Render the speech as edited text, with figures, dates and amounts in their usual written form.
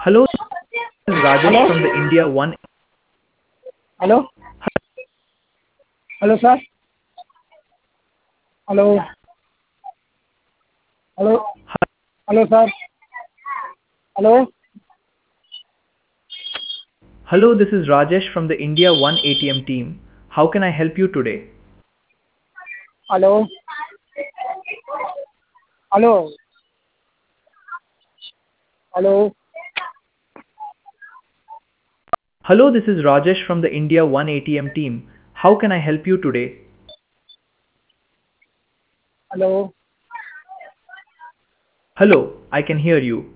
Hello, this is Rajesh Hello? from the India One. Hello? Hello, sir? Hello? Hello? Hello, sir? Hello? Hello, this is Rajesh from the India One ATM team. How can I help you today? Hello? Hello? Hello? Hello, this is Rajesh from the India One ATM team. How can I help you today? Hello? Hello, I can hear you.